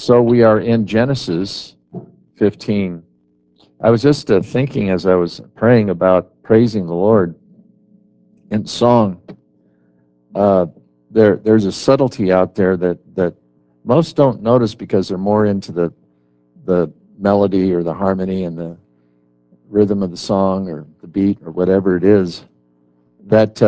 So we are in Genesis 15. I was just thinking as I was praying about praising the Lord in song. Uh, there's a subtlety out there that most don't notice because they're more into the melody or the harmony and the rhythm of the song or the beat or whatever it is. That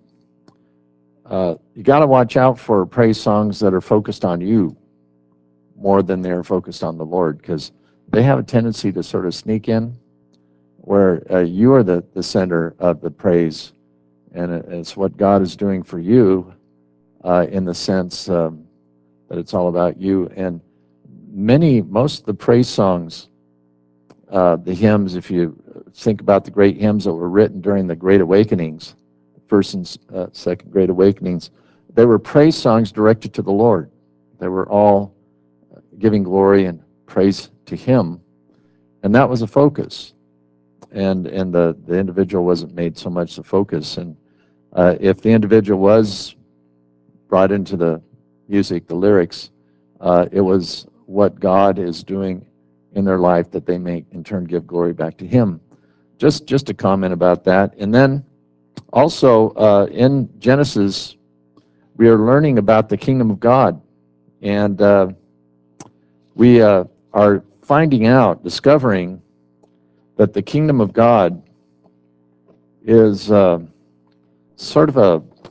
you got to watch out for praise songs that are focused on you more than they're focused on the Lord, because they have a tendency to sort of sneak in where you are the center of the praise, and it's what God is doing for you in the sense that it's all about you. And most of the praise songs, the hymns, if you think about the great hymns that were written during the Great Awakenings, first and second Great Awakenings, they were praise songs directed to the Lord. They were all giving glory and praise to Him, and that was a focus. And the individual wasn't made so much the focus. And if the individual was brought into the music, the lyrics, it was what God is doing in their life that they may in turn give glory back to Him. Just a comment about that. And then also in Genesis, we are learning about the kingdom of God, and we are finding out, discovering that the kingdom of God is sort of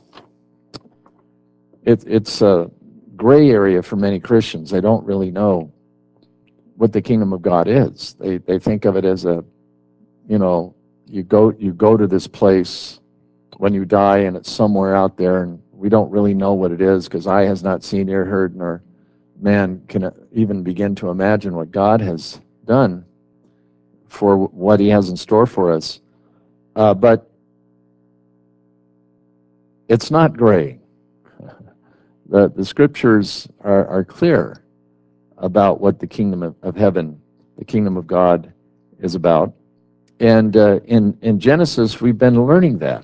it's a gray area for many Christians. They don't really know what the kingdom of God is. They think of it as you go to this place when you die, and it's somewhere out there, and we don't really know what it is, because eye has not seen, ear heard, nor man can even begin to imagine what God has done for what He has in store for us. But it's not gray. The scriptures are clear about what the kingdom of heaven, the kingdom of God, is about. And in Genesis, we've been learning that.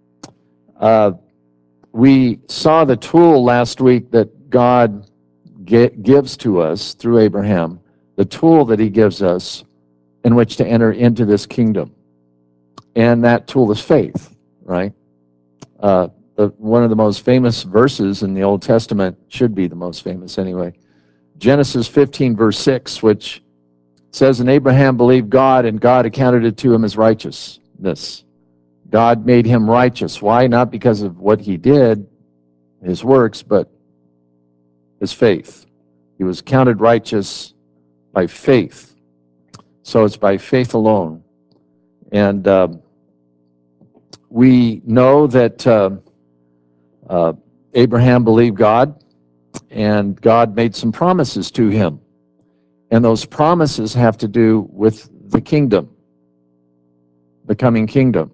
We saw the tool last week that God gives to us through Abraham, the tool that He gives us in which to enter into this kingdom. And that tool is faith, right? One of the most famous verses in the Old Testament, should be the most famous anyway, Genesis 15, verse 6, which says, "And Abraham believed God, and God accounted it to him as righteousness." God made him righteous. Why? Not because of what he did, his works, but his faith. He was counted righteous by faith. So it's by faith alone. And we know that Abraham believed God, and God made some promises to him. And those promises have to do with the kingdom, the coming kingdom.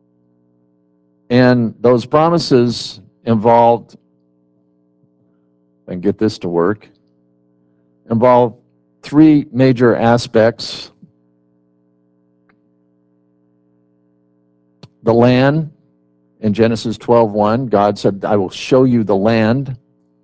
And those promises involved, and get this to work, involved three major aspects: the land. In Genesis 12:1, God said, "I will show you the land.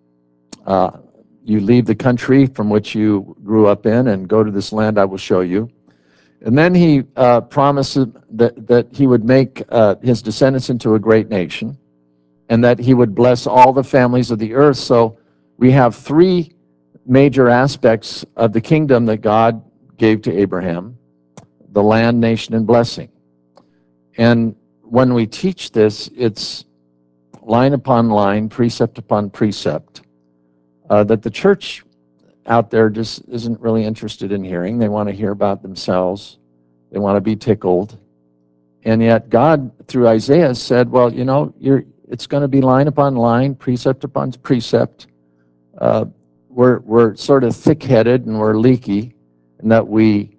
You leave the country from which you grew up in and go to this land I will show you." And then He promised that He would make His descendants into a great nation, and that He would bless all the families of the earth. So we have three major aspects of the kingdom that God gave to Abraham: the land, nation, and blessing. And when we teach this, it's line upon line, precept upon precept, that the church out there just isn't really interested in hearing. They want to hear about themselves. They want to be tickled. And yet God, through Isaiah, said, well, it's going to be line upon line, precept upon precept. We're sort of thick-headed and we're leaky, and that we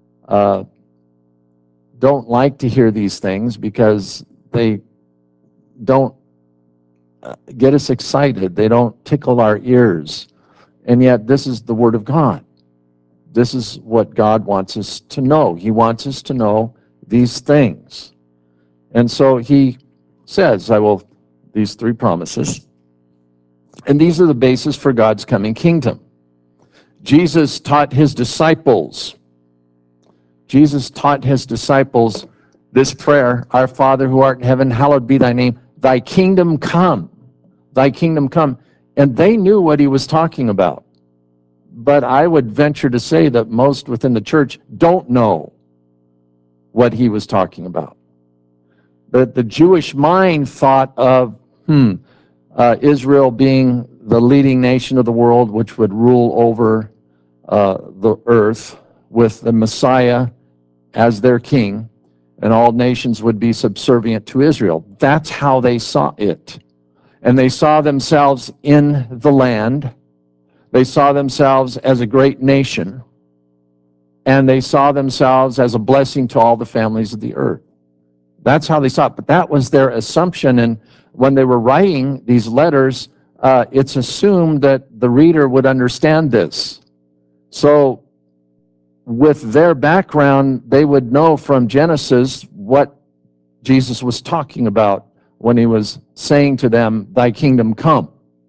don't like to hear these things because they don't get us excited. They don't tickle our ears. And yet this is the Word of God. This is what God wants us to know. He wants us to know these things. And so He says, these three promises, and these are the basis for God's coming kingdom. Jesus taught his disciples. Jesus taught his disciples this prayer, Our Father who art in heaven, hallowed be thy name. Thy kingdom come. Thy kingdom come. And they knew what he was talking about. But I would venture to say that most within the church don't know what he was talking about. The Jewish mind thought of Israel being the leading nation of the world, which would rule over the earth with the Messiah as their king, and all nations would be subservient to Israel. That's how they saw it. And they saw themselves in the land. They saw themselves as a great nation. And they saw themselves as a blessing to all the families of the earth. That's how they saw it. But that was their assumption. And when they were writing these letters, it's assumed that the reader would understand this. So with their background, they would know from Genesis what Jesus was talking about when he was saying to them, Thy kingdom come.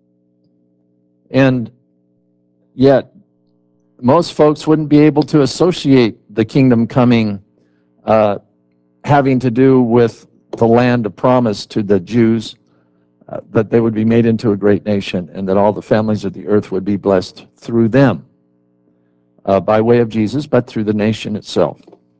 And yet, most folks wouldn't be able to associate the kingdom coming having to do with the land of promise to the Jews, that they would be made into a great nation and that all the families of the earth would be blessed through them. By way of Jesus, but through the nation itself.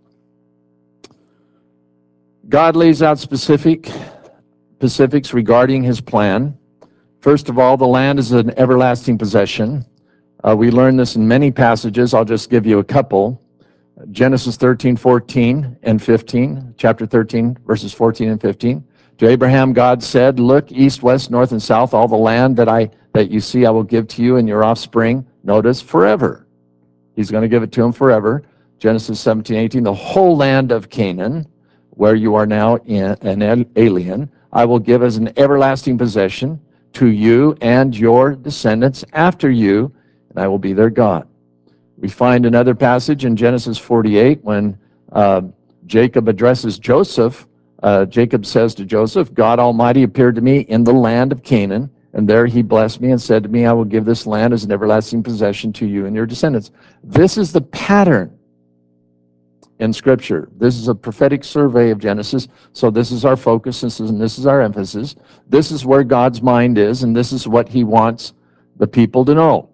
God lays out specifics regarding his plan. First of all, the land is an everlasting possession. We learn this in many passages. I'll just give you a couple. Genesis 13, 14, and 15. Chapter 13, verses 14 and 15. To Abraham, God said, Look, east, west, north, and south, all the land that you see I will give to you and your offspring. Notice, forever. He's going to give it to him forever. Genesis 17, 18, the whole land of Canaan, where you are now an alien, I will give as an everlasting possession to you and your descendants after you, and I will be their God. We find another passage in Genesis 48 when Jacob addresses Joseph. Jacob says to Joseph, God Almighty appeared to me in the land of Canaan, and there he blessed me and said to me, I will give this land as an everlasting possession to you and your descendants. This is the pattern in Scripture. This is a prophetic survey of Genesis, so this is our focus, and this is our emphasis. This is where God's mind is, and this is what he wants the people to know.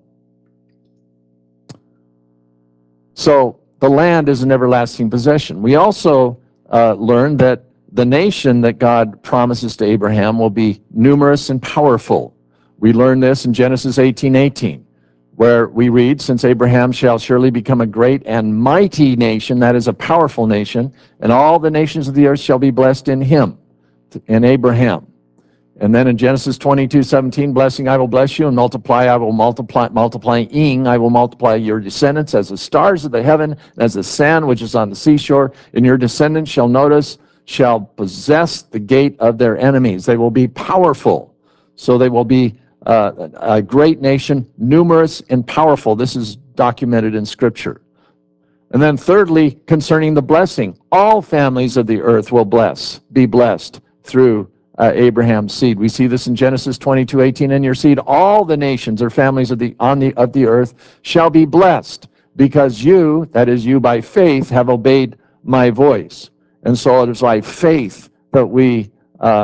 So the land is an everlasting possession. We also learn that the nation that God promises to Abraham will be numerous and powerful. We learn this in Genesis 18:18, where we read, Since Abraham shall surely become a great and mighty nation, that is a powerful nation, and all the nations of the earth shall be blessed in him, in Abraham. And then in Genesis 22:17, blessing I will bless you, and multiply I will multiply, multiplying I will multiply your descendants as the stars of the heaven, and as the sand which is on the seashore. And your descendants shall possess the gate of their enemies. They will be powerful. So they will be a great nation, numerous and powerful. This is documented in Scripture. And then thirdly, concerning the blessing, all families of the earth will be blessed through Abraham's seed. We see this in Genesis 22:18. In your seed, all the nations or families of the earth shall be blessed, because you, that is you by faith, have obeyed my voice. And so it is by faith that we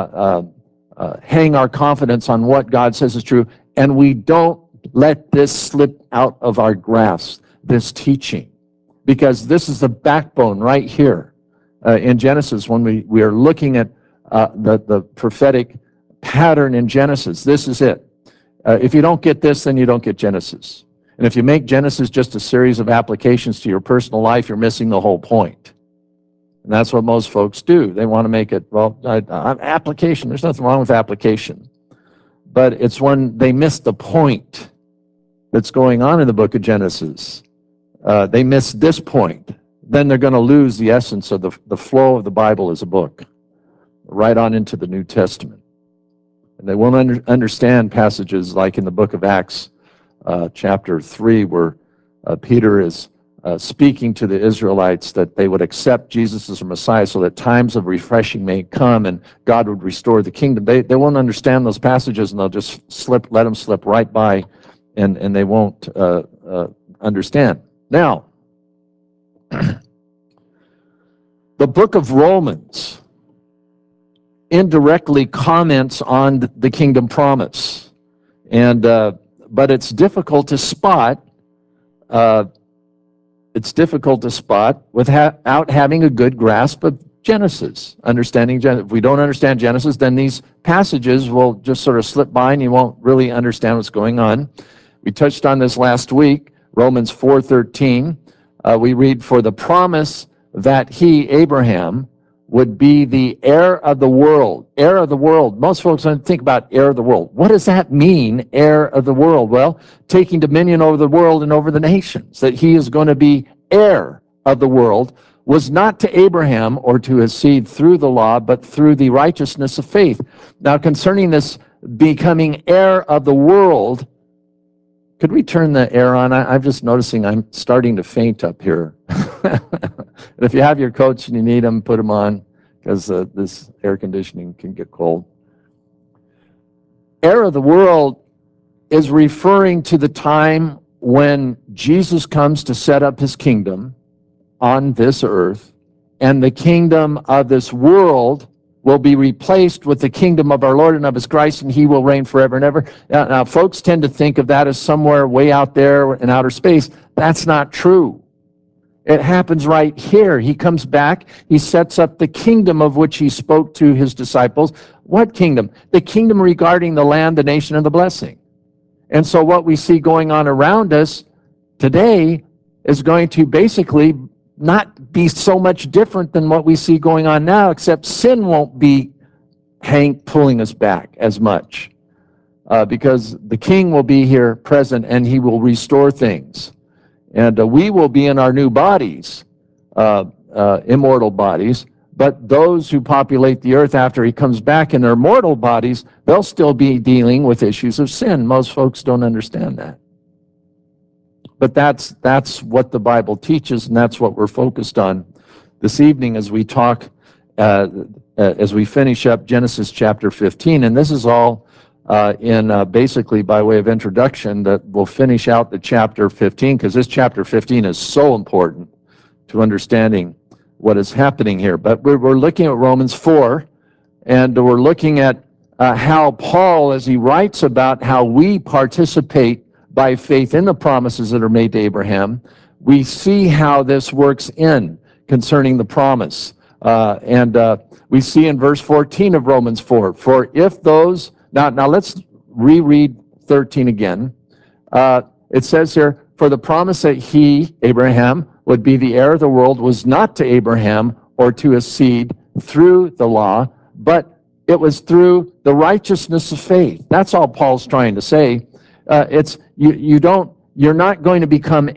hang our confidence on what God says is true, and we don't let this slip out of our grasp, this teaching, because this is the backbone right here in Genesis. When we are looking at the prophetic pattern in Genesis, this is it. If you don't get this, then you don't get Genesis. And if you make Genesis just a series of applications to your personal life, you're missing the whole point. And that's what most folks do. They want to make it, application. There's nothing wrong with application. But it's when they miss the point that's going on in the book of Genesis. They miss this point. Then they're going to lose the essence of the flow of the Bible as a book, right on into the New Testament. And they won't understand passages like in the book of Acts, chapter 3, where Peter is speaking to the Israelites that they would accept Jesus as a Messiah so that times of refreshing may come and God would restore the kingdom. They won't understand those passages, and they'll just let them slip right by, and they won't understand. Now, the book of Romans indirectly comments on the kingdom promise, and but it's difficult to spot. It's difficult to spot without having a good grasp of Genesis, understanding Genesis. If we don't understand Genesis, then these passages will just sort of slip by and you won't really understand what's going on. We touched on this last week, Romans 4:13. We read, "For the promise that he, Abraham, would be the heir of the world." Heir of the world. Most folks don't think about heir of the world. What does that mean, heir of the world? Well, taking dominion over the world and over the nations, that he is going to be heir of the world, was not to Abraham or to his seed through the law, but through the righteousness of faith. Now, concerning this becoming heir of the world, could we turn the air on? I'm just noticing I'm starting to faint up here. And if you have your coats and you need them, put them on, because this air conditioning can get cold. Heir of the world is referring to the time when Jesus comes to set up his kingdom on this earth, and the kingdom of this world will be replaced with the kingdom of our Lord and of his Christ, and he will reign forever and ever. Now, folks tend to think of that as somewhere way out there in outer space. That's not true. It happens right here. He comes back. He sets up the kingdom of which he spoke to his disciples. What kingdom? The kingdom regarding the land, the nation, and the blessing. And so what we see going on around us today is going to basically not be so much different than what we see going on now, except sin won't be pulling us back as much, because the king will be here present and he will restore things. And we will be in our new bodies, immortal bodies, but those who populate the earth after he comes back in their mortal bodies, they'll still be dealing with issues of sin. Most folks don't understand that. But that's what the Bible teaches, and that's what we're focused on this evening as we talk, as we finish up Genesis chapter 15. And this is all basically by way of introduction that we'll finish out the chapter 15, because this chapter 15 is so important to understanding what is happening here. But we're looking at Romans 4, and we're looking at how Paul, as he writes about how we participate by faith in the promises that are made to Abraham, we see how this works in concerning the promise. And we see in verse 14 of Romans 4, "For if those..." Now let's reread 13 again. It says here, "For the promise that he, Abraham, would be the heir of the world was not to Abraham or to his seed through the law, but it was through the righteousness of faith." That's all Paul's trying to say. You're not going to become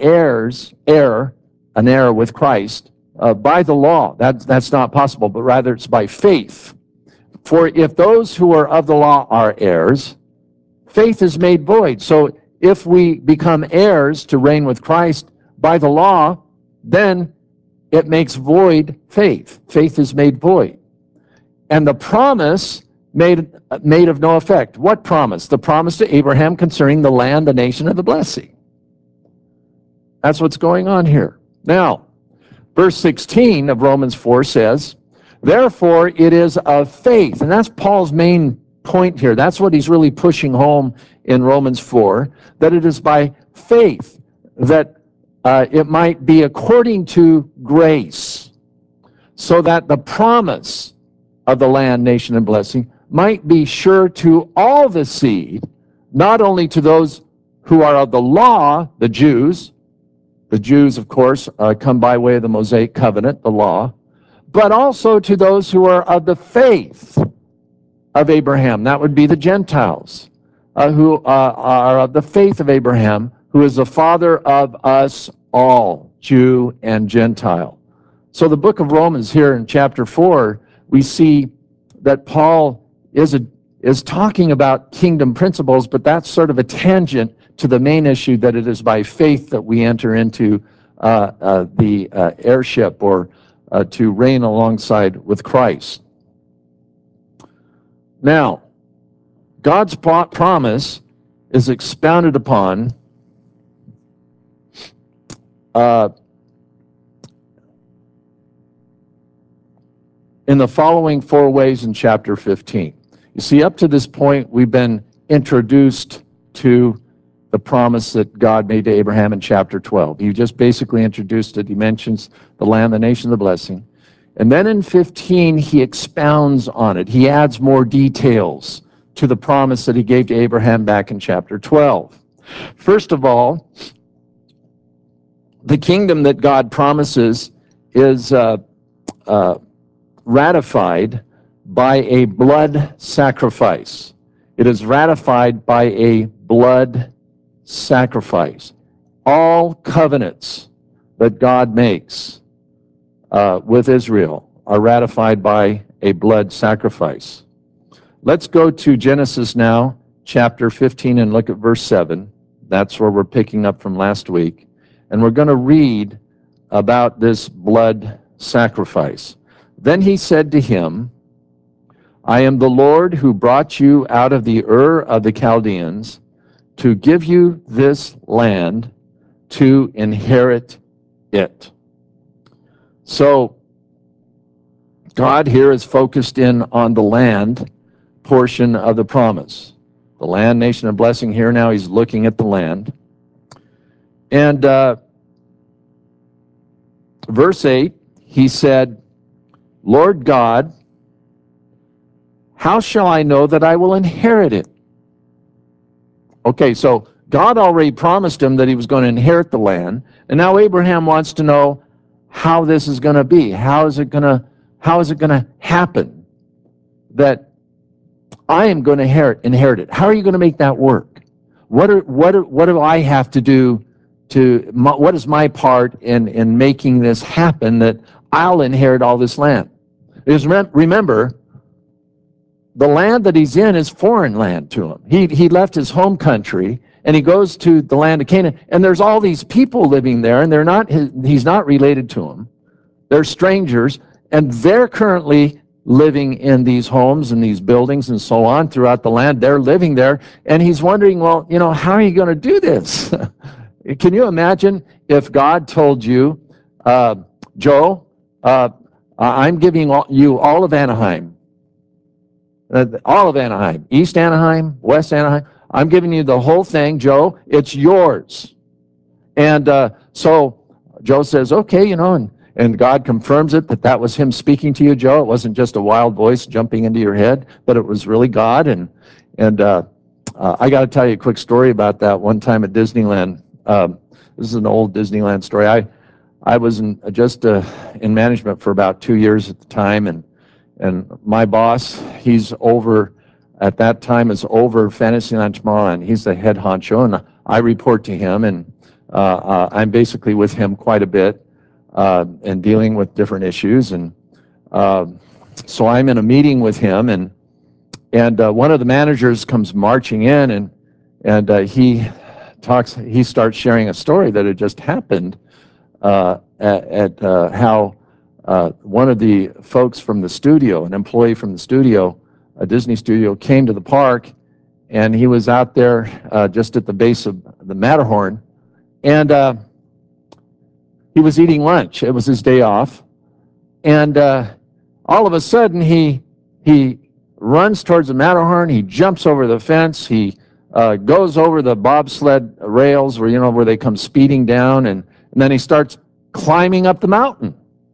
an heir with Christ by the law. That's not possible, but rather it's by faith. "For if those who are of the law are heirs, faith is made void." So if we become heirs to reign with Christ by the law, then it makes void faith. Faith is made void. And the promise made of no effect. What promise? The promise to Abraham concerning the land, the nation, and the blessing. That's what's going on here. Now, verse 16 of Romans 4 says, "Therefore it is of faith." And that's Paul's main point here. That's what he's really pushing home in Romans 4, that it is by faith that it might be according to grace, so that the promise of the land, nation, and blessing might be sure to all the seed, not only to those who are of the law, the Jews. The Jews, of course, come by way of the Mosaic covenant, the law, but also to those who are of the faith of Abraham. That would be the Gentiles, who are of the faith of Abraham, who is the father of us all, Jew and Gentile. So the book of Romans here in chapter 4, we see that Paul is talking about kingdom principles, but that's sort of a tangent to the main issue, that it is by faith that we enter into the heirship, or to reign alongside with Christ. Now, God's promise is expounded upon uh, in the following four ways in chapter 15. You see, up to this point, we've been introduced to the promise that God made to Abraham in chapter 12. He just basically introduced it. He mentions the land, the nation, the blessing. And then in 15, he expounds on it. He adds more details to the promise that he gave to Abraham back in chapter 12. First of all, the kingdom that God promises is ratified by a blood sacrifice. It is ratified by a blood sacrifice. All covenants that God makes with Israel are ratified by a blood sacrifice. Let's go to Genesis now, chapter 15, and look at verse 7. That's where we're picking up from last week. And we're going to read about this blood sacrifice. Then he said to him, I am the Lord who brought you out of the Ur of the Chaldeans to give you this land to inherit it. So God here is focused in on the land portion of the promise. The land, nation, and blessing. Here now he's looking at the land. And verse 8, he said, Lord God, how shall I know that I will inherit it? Okay, so God already promised him that he was going to inherit the land, and now Abraham wants to know how this is going to be. How is it going to happen that I am going to inherit it? How are you going to make that work? What do I have to do what is my part in making this happen that I'll inherit all this land? Because remember, the land that he's in is foreign land to him. He left his home country and he goes to the land of Canaan, and there's all these people living there, and he's not related to them. They're strangers, and they're currently living in these homes and these buildings and so on throughout the land. They're living there, and he's wondering, well, how are you going to do this? Can you imagine if God told you, Joe, I'm giving you all of Anaheim, East Anaheim, West Anaheim. I'm giving you the whole thing, Joe. It's yours. And so Joe says, okay, and God confirms it that was him speaking to you, Joe. It wasn't just a wild voice jumping into your head, but it was really God. And I got to tell you a quick story about that. One time at Disneyland, this is an old Disneyland story. I was in management for about 2 years at the time, and my boss, he's over at that time is over Fantasyland Tomorrowland. He's the head honcho, and I report to him, and I'm basically with him quite a bit and dealing with different issues. And so I'm in a meeting with him, and one of the managers comes marching in, and he starts sharing a story that had just happened at how one of the folks from the studio, an employee from the studio, a Disney studio, came to the park, and he was out there just at the base of the Matterhorn, and he was eating lunch. It was his day off, and all of a sudden he runs towards the Matterhorn. He jumps over the fence. He goes over the bobsled rails where they come speeding down, and then he starts climbing up the mountain.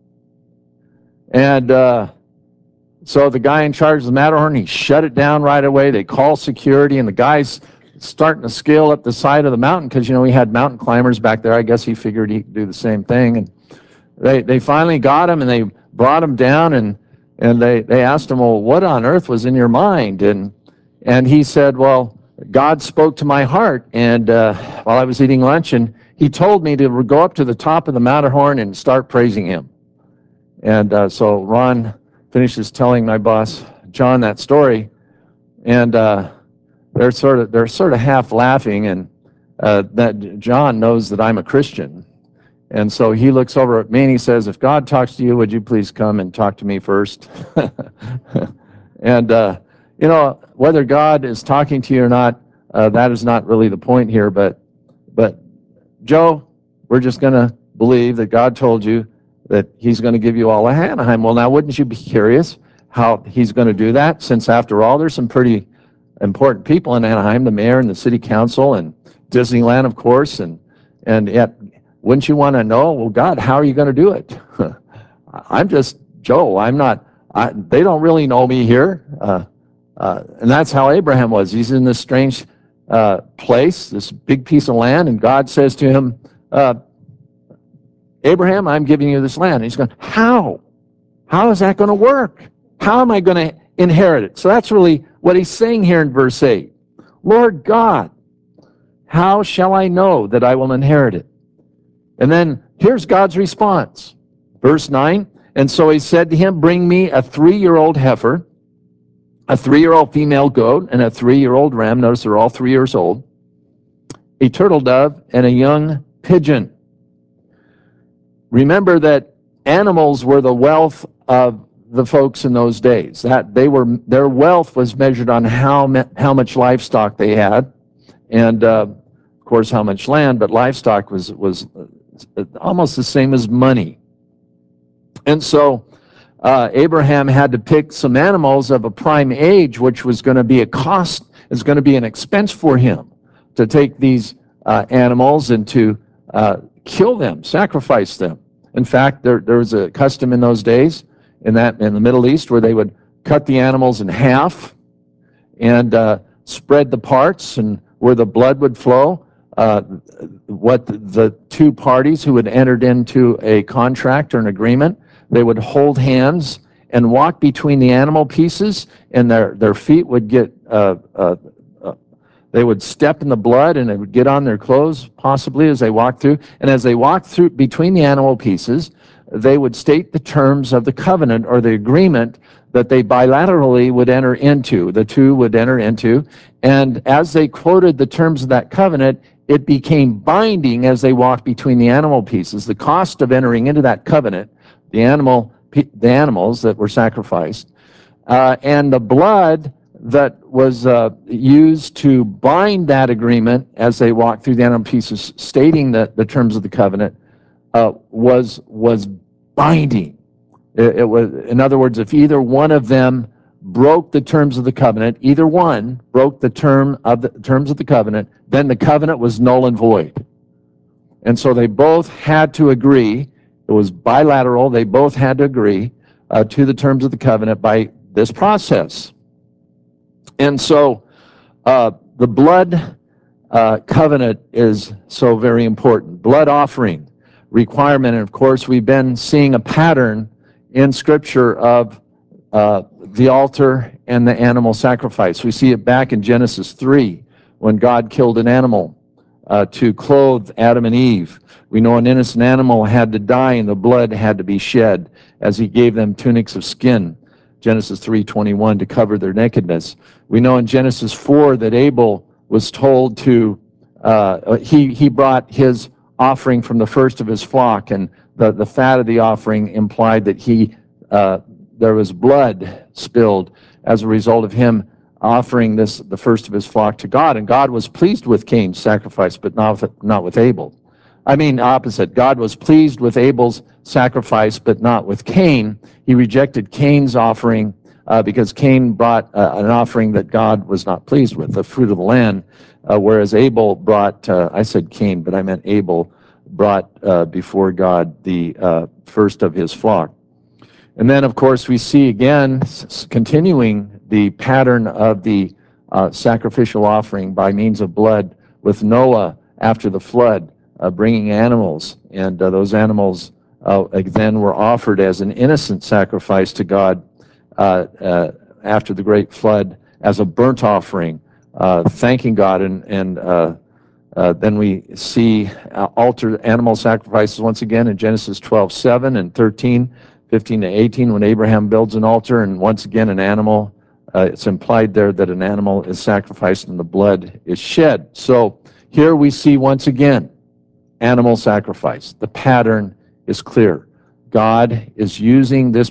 And so the guy in charge of the Matterhorn, he shut it down right away. They call security, and the guy's starting to scale up the side of the mountain because, we had mountain climbers back there. I guess he figured he could do the same thing. And they finally got him, and they brought him down, and they asked him, well, what on earth was in your mind? And he said, well, God spoke to my heart, and while I was eating lunch, and he told me to go up to the top of the Matterhorn and start praising him. And so Ron finishes telling my boss John that story, and they're sort of half laughing, and that John knows that I'm a Christian, and so he looks over at me and he says, "If God talks to you, would you please come and talk to me first?" And whether God is talking to you or not, that is not really the point here. But Joe, we're just gonna believe that God told you that he's going to give you all of Anaheim. Well, now, wouldn't you be curious how he's going to do that? Since, after all, there's some pretty important people in Anaheim, the mayor and the city council and Disneyland, of course, and yet, wouldn't you want to know, well, God, how are you going to do it? I'm just Joe. I'm not, they don't really know me here. And that's how Abraham was. He's in this strange place, this big piece of land, and God says to him, Abraham, I'm giving you this land. And he's going, how? How is that going to work? How am I going to inherit it? So that's really what he's saying here in verse 8. Lord God, how shall I know that I will inherit it? And then here's God's response. Verse 9, and so he said to him, bring me a 3-year-old heifer, a 3-year-old female goat, and a 3-year-old ram. Notice they're all 3 years old. A turtle dove and a young pigeon. Remember that animals were the wealth of the folks in those days. That their wealth was measured on how much livestock they had, and of course how much land. But livestock was almost the same as money. And so Abraham had to pick some animals of a prime age, which was going to be a cost, is going to be an expense for him to take these animals and to kill them, sacrifice them. In fact, there was a custom in those days in the Middle East where they would cut the animals in half and spread the parts and where the blood would flow. What the two parties who had entered into a contract or an agreement, they would hold hands and walk between the animal pieces, and their feet would get they would step in the blood, and it would get on their clothes, possibly, as they walked through. And as they walked through between the animal pieces, they would state the terms of the covenant or the agreement that they bilaterally would enter into, the two would enter into. And as they quoted the terms of that covenant, it became binding as they walked between the animal pieces. The cost of entering into that covenant, the animals that were sacrificed, and the blood that was used to bind that agreement as they walked through the animal pieces, stating the terms of the covenant, was binding. It was, in other words, if either one of them broke the terms of the covenant, either one broke the terms of the covenant, then the covenant was null and void. And so they both had to agree. It was bilateral. They both had to agree to the terms of the covenant by this process. And so the blood covenant is so very important. Blood offering requirement. And of course, we've been seeing a pattern in Scripture of the altar and the animal sacrifice. We see it back in Genesis 3 when God killed an animal to clothe Adam and Eve. We know an innocent animal had to die and the blood had to be shed as he gave them tunics of skin. Genesis 3:21, to cover their nakedness. We know in Genesis 4 that Abel was told to, he brought his offering from the first of his flock, and the fat of the offering implied that there was blood spilled as a result of him offering the first of his flock to God. And God was pleased with Cain's sacrifice, but not with Abel. I mean, opposite. God was pleased with Abel's sacrifice, but not with Cain. He rejected Cain's offering because Cain brought an offering that God was not pleased with, the fruit of the land, whereas Abel brought, I said Cain, but I meant Abel, brought before God the first of his flock. And then, of course, we see again, continuing the pattern of the sacrificial offering by means of blood with Noah after the flood, bringing animals. And those animals then were offered as an innocent sacrifice to God after the great flood as a burnt offering, thanking God. And then we see altar animal sacrifices once again in Genesis 12:7 and 13:15 to 18, when Abraham builds an altar, and once again an animal. It's implied there that an animal is sacrificed and the blood is shed. So here we see once again animal sacrifice. The pattern is clear. God is using these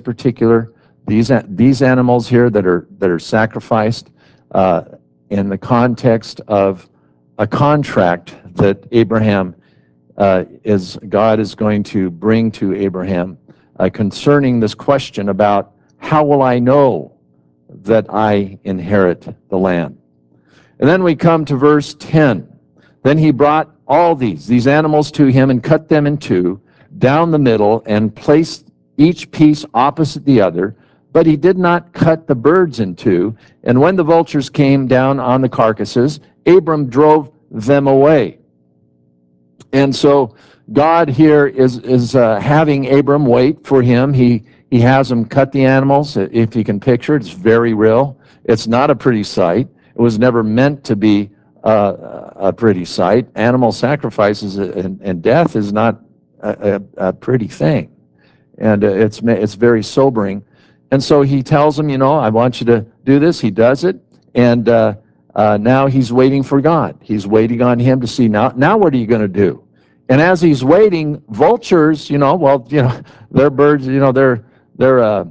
animals here that are sacrificed in the context of a contract that Abraham God is going to bring to Abraham concerning this question about how will I know that I inherit the land. And then we come to verse 10. Then he brought all these animals to him and cut them in two down the middle and placed each piece opposite the other. But he did not cut the birds in two. And when the vultures came down on the carcasses, Abram drove them away. And so God here is having Abram wait for him. He has him cut the animals. If you can picture it, it's very real. It's not a pretty sight. It was never meant to be a pretty sight. Animal sacrifices and death is not a pretty thing. And it's very sobering. And so he tells him, I want you to do this. He does it. And now he's waiting for God. He's waiting on him to see, now what are you going to do? And as he's waiting, vultures, they're birds, they're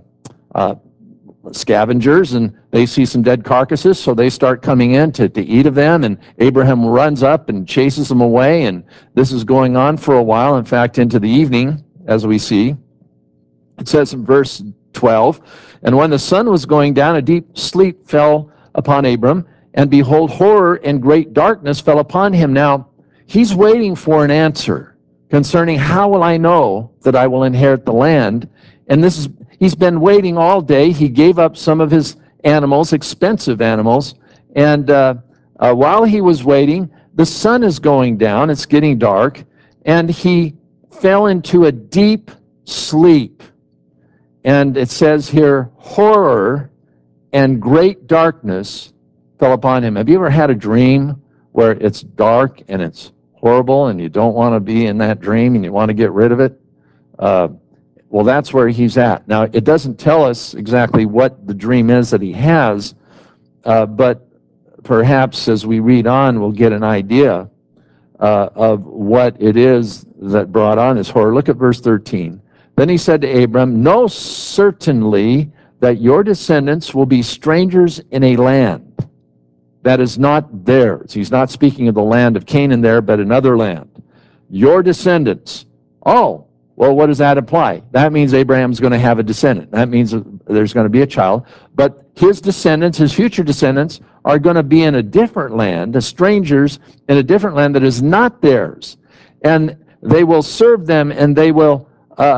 scavengers, and they see some dead carcasses, so they start coming in to eat of them, and Abraham runs up and chases them away, and this is going on for a while, in fact, into the evening, as we see. It says in verse 12, and when the sun was going down, a deep sleep fell upon Abram, and behold, horror and great darkness fell upon him. Now, he's waiting for an answer concerning how will I know that I will inherit the land. And he's been waiting all day. He gave up some of his animals, expensive animals. And while he was waiting, the sun is going down. It's getting dark. And he fell into a deep sleep. And it says here, horror and great darkness fell upon him. Have you ever had a dream where it's dark and it's horrible and you don't want to be in that dream and you want to get rid of it? Well, that's where he's at. Now, it doesn't tell us exactly what the dream is that he has, but perhaps as we read on, we'll get an idea of what it is that brought on this horror. Look at verse 13. Then he said to Abram, know certainly that your descendants will be strangers in a land that is not theirs. He's not speaking of the land of Canaan there, but another land. Your descendants. Oh, well, what does that imply? That means Abraham's going to have a descendant. That means there's going to be a child. But his descendants, his future descendants, are going to be in a different land, the strangers in a different land that is not theirs. And they will serve them, and they will,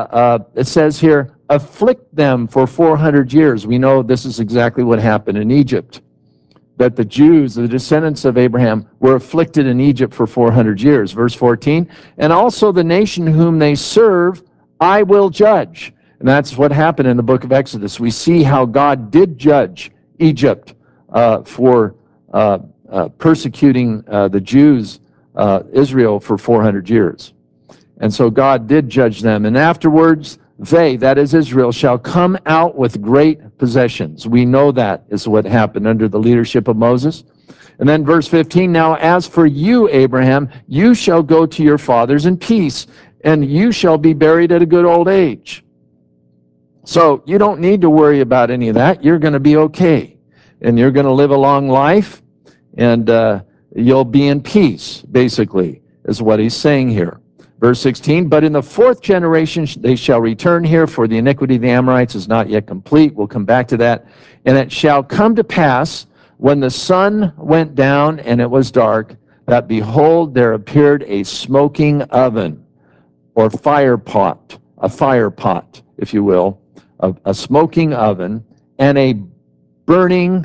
it says here, afflict them for 400 years. We know this is exactly what happened in Egypt, that the Jews, the descendants of Abraham, were afflicted in Egypt for 400 years. Verse 14, and also the nation whom they serve, I will judge. And that's what happened in the book of Exodus. We see how God did judge Egypt for persecuting the Jews, Israel, for 400 years. And so God did judge them. And afterwards, they, that is Israel, shall come out with great possessions. We know that is what happened under the leadership of Moses. And then verse 15, now as for you, Abraham, you shall go to your fathers in peace, and you shall be buried at a good old age. So you don't need to worry about any of that. You're going to be okay. And you're going to live a long life, and you'll be in peace, basically, is what he's saying here. Verse 16, but in the fourth generation they shall return here, for the iniquity of the Amorites is not yet complete. We'll come back to that. And it shall come to pass, when the sun went down and it was dark, that behold, there appeared a smoking oven, or fire pot, a fire pot, if you will, a smoking oven, and a burning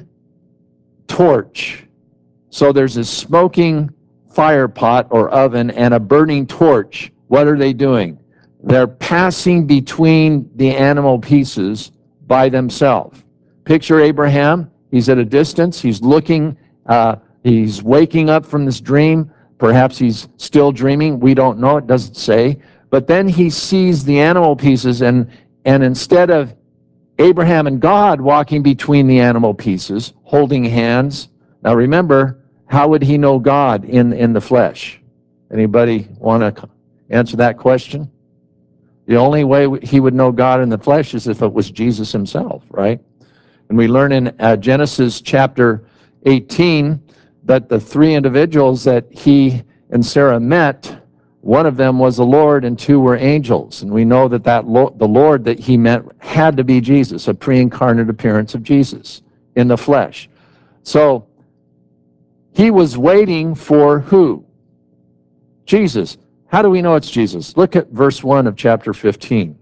torch. So there's a smoking fire pot or oven and a burning torch. What are they doing? They're passing between the animal pieces by themselves. Picture Abraham. He's at a distance. He's looking. He's waking up from this dream. Perhaps he's still dreaming. We don't know. It doesn't say. But then he sees the animal pieces, and instead of Abraham and God walking between the animal pieces, holding hands. Now remember, how would he know God in the flesh? Anybody want to answer that question? The only way he would know God in the flesh is if it was Jesus himself, right? And we learn in Genesis chapter 18 that the three individuals that he and Sarah met One of them was the Lord, and two were angels. And we know that the Lord that he meant had to be Jesus, a pre-incarnate appearance of Jesus in the flesh. So he was waiting for who? Jesus. How do we know it's Jesus? Look at verse 1 of chapter 15.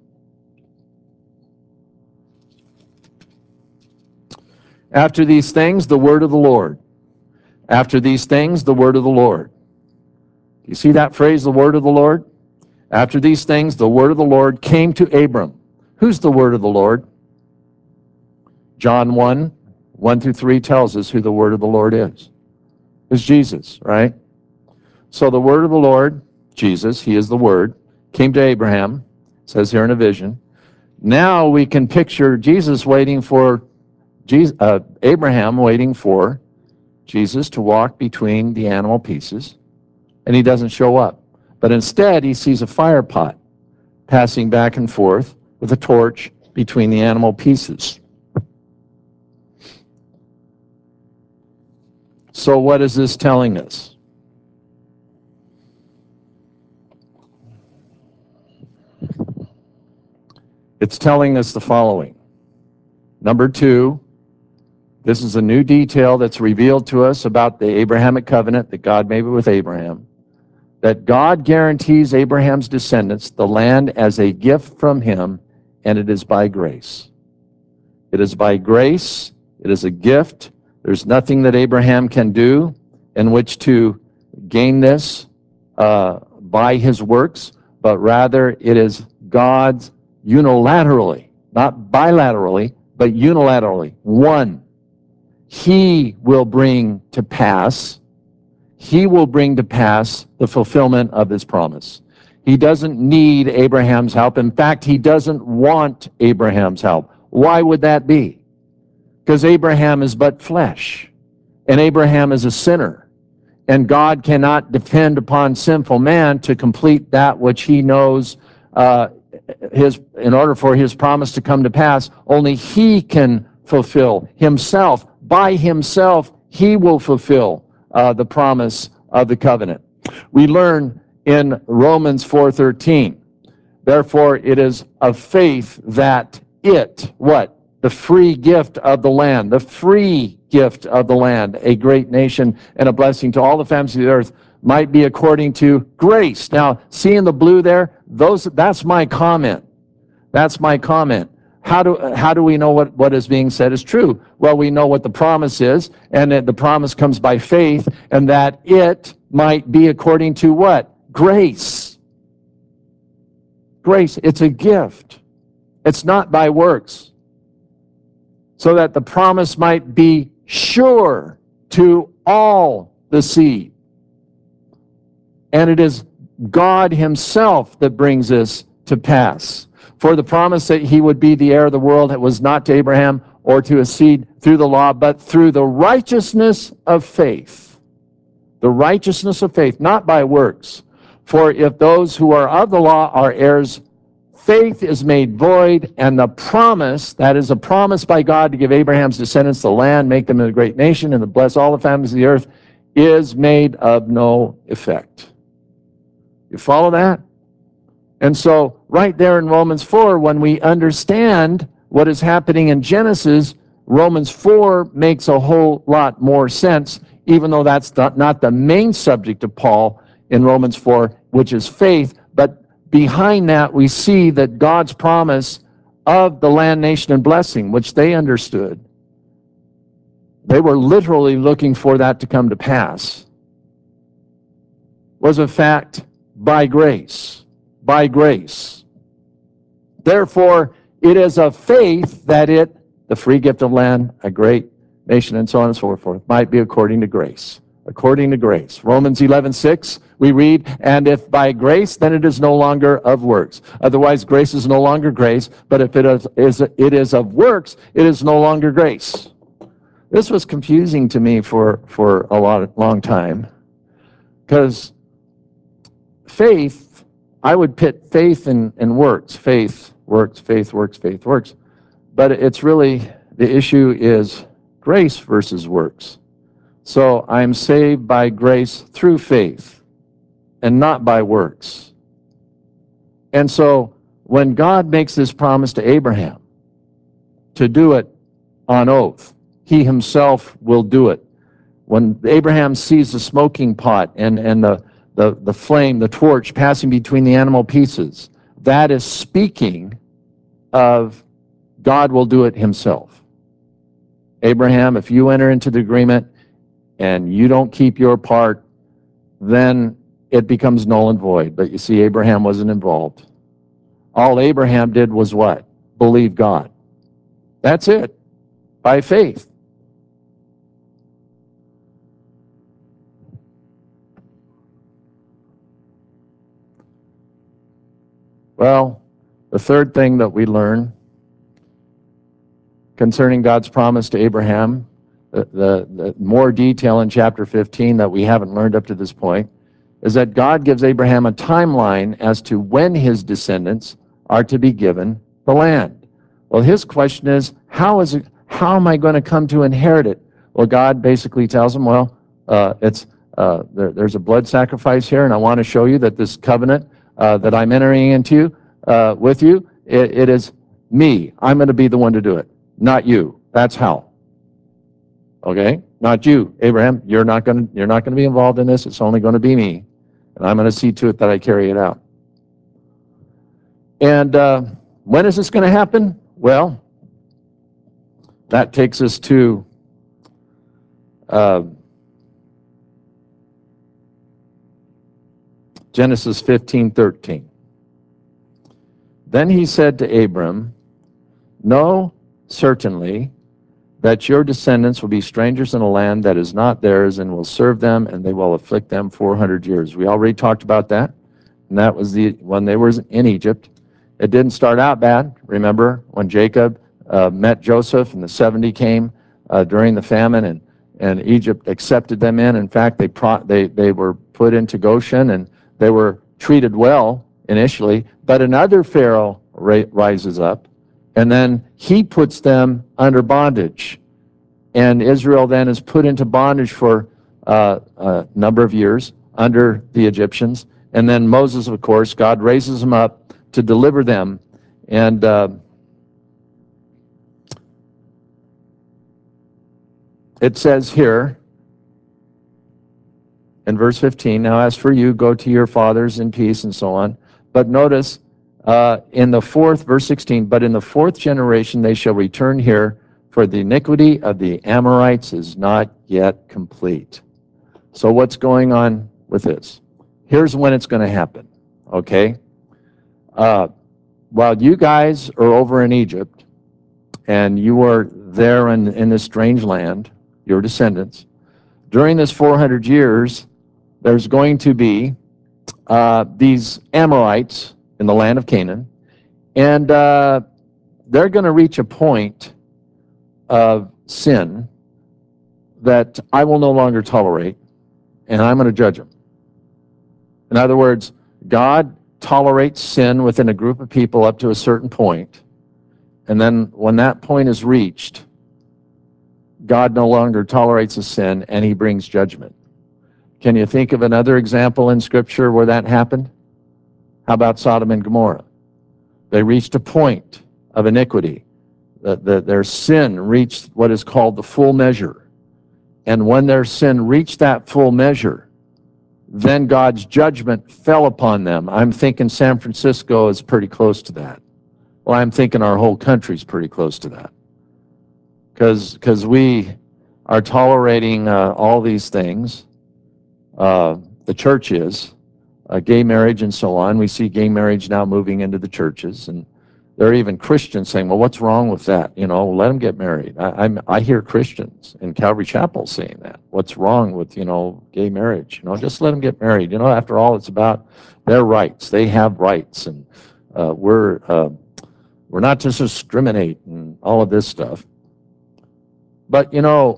After these things, the word of the Lord. After these things, the word of the Lord. You see that phrase, the word of the Lord? After these things, the word of the Lord came to Abram. Who's the word of the Lord? John 1, 1 through 3 tells us who the word of the Lord is. It's Jesus, right? So the word of the Lord, Jesus, he is the word, came to Abraham, says here in a vision. Now we can picture Jesus waiting for, Abraham waiting for Jesus to walk between the animal pieces, and he doesn't show up. But instead, he sees a fire pot passing back and forth with a torch between the animal pieces. So what is this telling us? It's telling us the following. Number 2, this is a new detail that's revealed to us about the Abrahamic covenant that God made with Abraham, that God guarantees Abraham's descendants the land as a gift from him, and it is by grace. It is by grace. It is a gift. There's nothing that Abraham can do in which to gain this by his works, but rather it is God's unilaterally, not bilaterally, but unilaterally. One, he will bring to pass the fulfillment of his promise. He doesn't need Abraham's help. In fact, he doesn't want Abraham's help. Why would that be? Because Abraham is but flesh, and Abraham is a sinner, and God cannot depend upon sinful man to complete that which he knows in order for his promise to come to pass. Only he can fulfill himself. By himself, he will fulfill the promise of the covenant. We learn in Romans 4:13, therefore it is of faith that what? The free gift of the land, the free gift of the land, a great nation and a blessing to all the families of the earth, might be according to grace. Now, seeing the blue there, that's my comment. That's my comment. How do we know what is being said is true? Well, we know what the promise is, and that the promise comes by faith, and that it might be according to what? Grace. Grace, it's a gift. It's not by works. So that the promise might be sure to all the seed. And it is God himself that brings this to pass. For the promise that he would be the heir of the world, it was not to Abraham or to his seed through the law, but through the righteousness of faith. The righteousness of faith, not by works. For if those who are of the law are heirs, faith is made void, and the promise, that is a promise by God to give Abraham's descendants the land, make them a great nation, and to bless all the families of the earth, is made of no effect. You follow that? And so right there in Romans 4, when we understand what is happening in Genesis, Romans 4 makes a whole lot more sense, even though that's not the main subject of Paul in Romans 4, which is faith. But behind that, we see that God's promise of the land, nation, and blessing, which they understood, they were literally looking for that to come to pass, was in fact by grace. By grace. Therefore, it is of faith that the free gift of land, a great nation, and so on and so forth, might be according to grace. According to grace. Romans 11:6, we read, and if by grace, then it is no longer of works. Otherwise, grace is no longer grace, but if it is of works, it is no longer grace. This was confusing to me for a long time, because faith, I would pit faith and works. Faith works, faith works, faith works. But it's really, the issue is grace versus works. So I'm saved by grace through faith. and not by works. And so when God makes this promise to Abraham to do it on oath, he himself will do it. When Abraham sees the smoking pot and the flame, the torch passing between the animal pieces, that is speaking of God will do it himself. Abraham, if you enter into the agreement and you don't keep your part, then it becomes null and void. But you see, Abraham wasn't involved. All Abraham did was what? Believe God. That's it. By faith. Well, the third thing that we learn concerning God's promise to Abraham, the more detail in chapter 15 that we haven't learned up to this point, is that God gives Abraham a timeline as to when his descendants are to be given the land. Well, his question is, how am I going to come to inherit it? Well, God basically tells him, well, there's a blood sacrifice here, and I want to show you that this covenant that I'm entering into with you, it is me. I'm going to be the one to do it, not you. That's how. Okay? Not you, Abraham. You're not going to be involved in this. It's only going to be me, and I'm going to see to it that I carry it out. And when is this going to happen? Well, that takes us to Genesis 15:13. Then he said to Abram, know certainly that your descendants will be strangers in a land that is not theirs, and will serve them, and they will afflict them 400 years. We already talked about that, and that was when they were in Egypt. It didn't start out bad. Remember when Jacob met Joseph and the 70 came during the famine, and Egypt accepted them in. In fact, they were put into Goshen, and they were treated well initially, but another Pharaoh rises up, and then he puts them under bondage. And Israel then is put into bondage for a number of years under the Egyptians. And then Moses, of course, God raises him up to deliver them. And it says here in verse 15, now as for you, go to your fathers in peace, and so on. But notice in the fourth, verse 16, but in the fourth generation they shall return here, for the iniquity of the Amorites is not yet complete. So what's going on with this? Here's when it's going to happen, okay? While you guys are over in Egypt, and you are there in this strange land, your descendants, during this 400 years, there's going to be these Amorites in the land of Canaan, and they're going to reach a point of sin that I will no longer tolerate, and I'm going to judge them. In other words, God tolerates sin within a group of people up to a certain point, and then when that point is reached, God no longer tolerates a sin, and he brings judgment. Can you think of another example in Scripture where that happened? How about Sodom and Gomorrah? They reached a point of iniquity. Their sin reached what is called the full measure. And when their sin reached that full measure, then God's judgment fell upon them. I'm thinking San Francisco is pretty close to that. Well, I'm thinking our whole country is pretty close to that. Because we are tolerating all these things. The church is. Gay marriage and so on. We see gay marriage now moving into the churches, and there are even Christians saying, well, what's wrong with that? Let them get married. I hear Christians in Calvary Chapel saying that. What's wrong with, gay marriage? Just let them get married. After all, it's about their rights. They have rights, and we're not to discriminate and all of this stuff. But,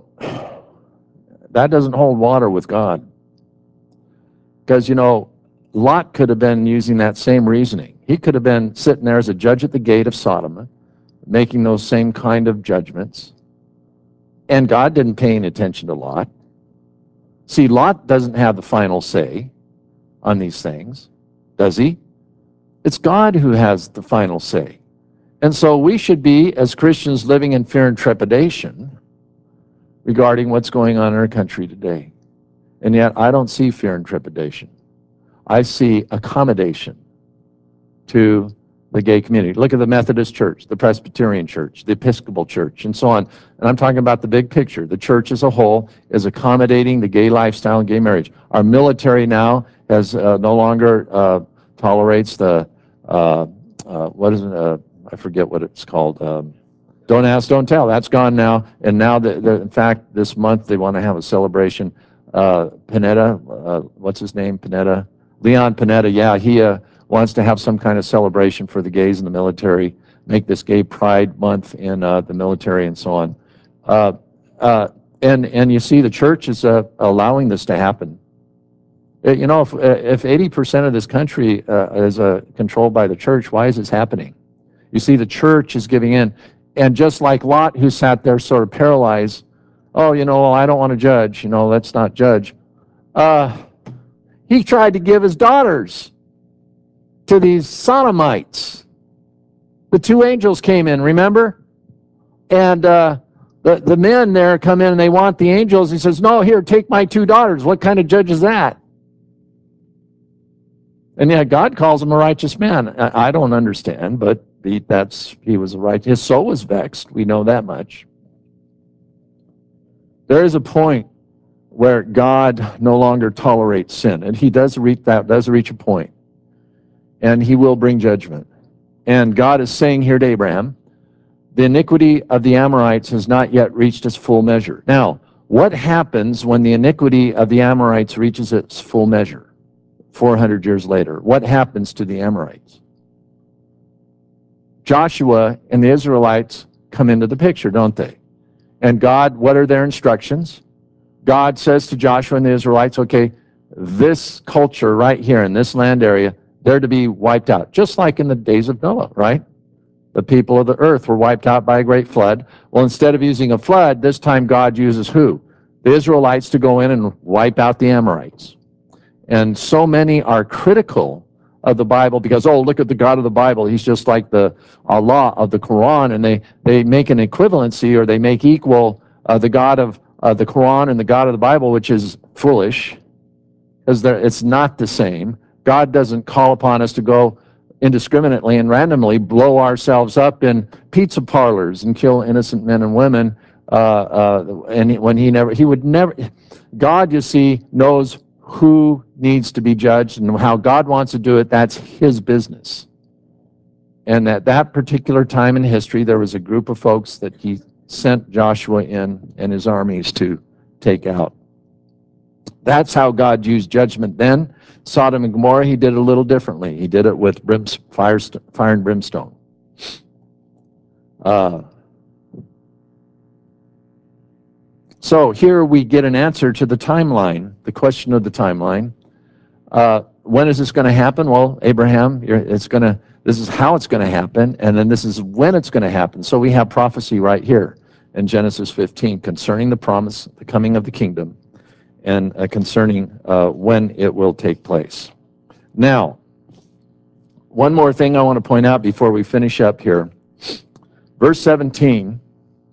that doesn't hold water with God. Because, Lot could have been using that same reasoning. He could have been sitting there as a judge at the gate of Sodom, making those same kind of judgments. And God didn't pay any attention to Lot. See, Lot doesn't have the final say. on these things, does he? It's God who has the final say. And so we should be, as Christians, living in fear and trepidation regarding what's going on in our country today. And yet I don't see fear and trepidation. I see accommodation to the gay community. Look at the Methodist Church, the Presbyterian Church, the Episcopal Church, and so on. And I'm talking about the big picture. The church as a whole is accommodating the gay lifestyle and gay marriage. Our military now has no longer tolerates the, what is it, I forget what it's called. Don't ask, don't tell. That's gone now. And now, in fact, this month they want to have a celebration. Panetta, what's his name? Panetta? Leon Panetta, yeah, he wants to have some kind of celebration for the gays in the military, make this Gay Pride Month in the military and so on. And you see the church is allowing this to happen. You know, if 80% of this country is controlled by the church, why is this happening? You see the church is giving in. And just like Lot, who sat there sort of paralyzed, oh, you know, well, I don't want to judge, you know, let's not judge. He tried to give his daughters to these sodomites. The two angels came in, remember? And the men there come in and they want the angels. He says, no, here, take my two daughters. What kind of judge is that? And yet God calls him a righteous man. I don't understand, but he was right. His soul was vexed. We know that much. There is a point where God no longer tolerates sin, and he does reach a point, and he will bring judgment. And God is saying here to Abraham, the iniquity of the Amorites has not yet reached its full measure. Now, what happens when the iniquity of the Amorites reaches its full measure 400 years later? What happens to the Amorites? Joshua and the Israelites come into the picture, don't they? And God, what are their instructions? God says to Joshua and the Israelites, okay, this culture right here in this land area, they're to be wiped out, just like in the days of Noah, right? The people of the earth were wiped out by a great flood. Well, instead of using a flood, this time God uses who? The Israelites to go in and wipe out the Amorites. And so many are critical of the Bible because, oh, look at the God of the Bible. He's just like the Allah of the Quran, and they make an equivalency, or they make equal the God of the Quran and the God of the Bible, which is foolish, because it's not the same. God doesn't call upon us to go indiscriminately and randomly blow ourselves up in pizza parlors and kill innocent men and women. And when he would never. God, you see, knows who needs to be judged, and how God wants to do it, that's his business. And at that particular time in history, there was a group of folks that he sent Joshua in and his armies to take out. That's how God used judgment then. Sodom and Gomorrah, he did it a little differently. He did it with fire and brimstone. So here we get an answer to the timeline, the question of the timeline. When is this going to happen? Well, Abraham, this is how it's going to happen, and then this is when it's going to happen. So we have prophecy right here in Genesis 15 concerning the promise, the coming of the kingdom, and concerning when it will take place. Now, one more thing I want to point out before we finish up here. Verse 17,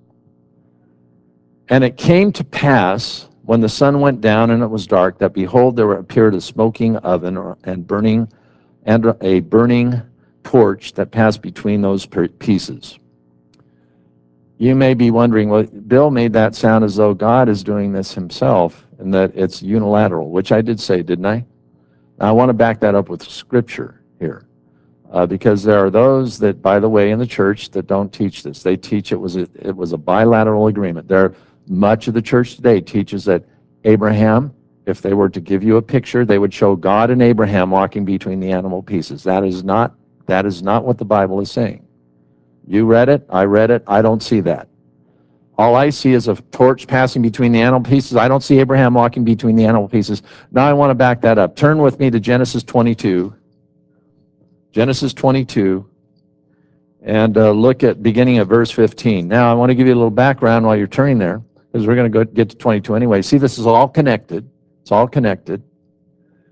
and it came to pass when the sun went down and it was dark, that behold, there appeared a smoking oven and a burning torch that passed between those pieces. You may be wondering, well, Bill made that sound as though God is doing this himself and that it's unilateral, which I did say, didn't I? Now, I want to back that up with scripture here, because there are those that, by the way, in the church that don't teach this. They teach it was a bilateral agreement. Much of the church today teaches that Abraham, if they were to give you a picture, they would show God and Abraham walking between the animal pieces. That is not what the Bible is saying. You read it, I don't see that. All I see is a torch passing between the animal pieces. I don't see Abraham walking between the animal pieces. Now I want to back that up. Turn with me to Genesis 22. Genesis 22. And look at beginning at verse 15. Now I want to give you a little background while you're turning there, because we're going to get to 22 anyway. See, this is all connected. It's all connected.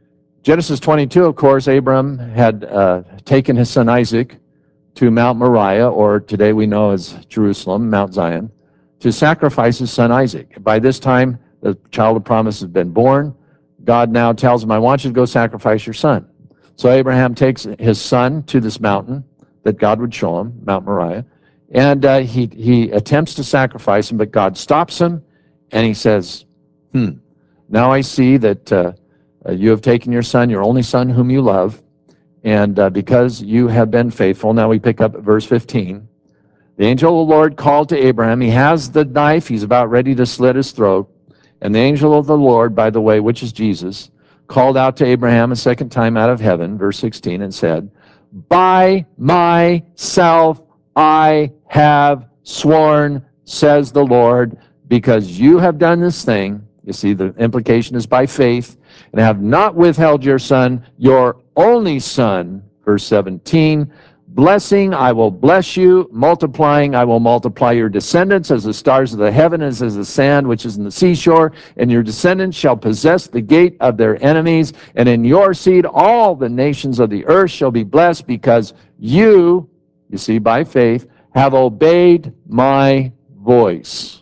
Genesis 22, of course, Abram had taken his son Isaac to Mount Moriah, or today we know as Jerusalem, Mount Zion, to sacrifice his son Isaac. By this time, the child of promise has been born. God now tells him, I want you to go sacrifice your son. So Abraham takes his son to this mountain that God would show him, Mount Moriah, and he attempts to sacrifice him, but God stops him, and he says, now I see that you have taken your son, your only son whom you love, and because you have been faithful. Now we pick up at verse 15. The angel of the Lord called to Abraham. He has the knife. He's about ready to slit his throat. And the angel of the Lord, by the way, which is Jesus, called out to Abraham a second time out of heaven, verse 16, and said, by myself I have sworn, says the Lord, because you have done this thing. You see, the implication is by faith, and have not withheld your son, your only son, verse 17. Blessing, I will bless you. Multiplying, I will multiply your descendants as the stars of the heaven, as the sand which is in the seashore. And your descendants shall possess the gate of their enemies. And in your seed, all the nations of the earth shall be blessed, because you see, by faith, have obeyed my voice.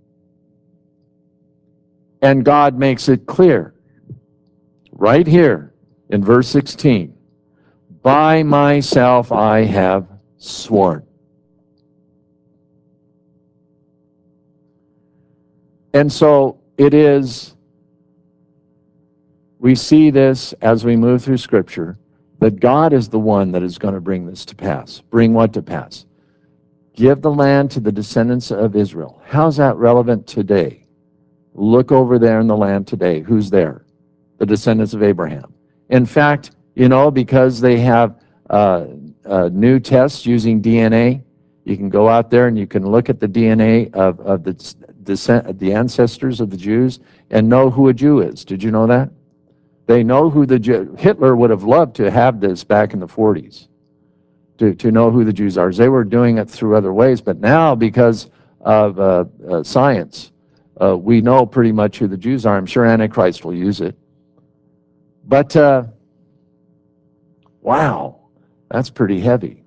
And God makes it clear right here in verse 16. By myself I have sworn. And so it is, we see this as we move through Scripture, that God is the one that is going to bring this to pass. Bring what to pass? Give the land to the descendants of Israel. How's that relevant today? Look over there in the land today. Who's there? The descendants of Abraham. In fact, you know, because they have new tests using DNA, you can go out there and you can look at the DNA of the ancestors of the Jews and know who a Jew is. Did you know that? They know who the Jew. Hitler would have loved to have this back in the 40s, to know who the Jews are. They were doing it through other ways, but now because of science, we know pretty much who the Jews are. I'm sure Antichrist will use it. But, wow, that's pretty heavy.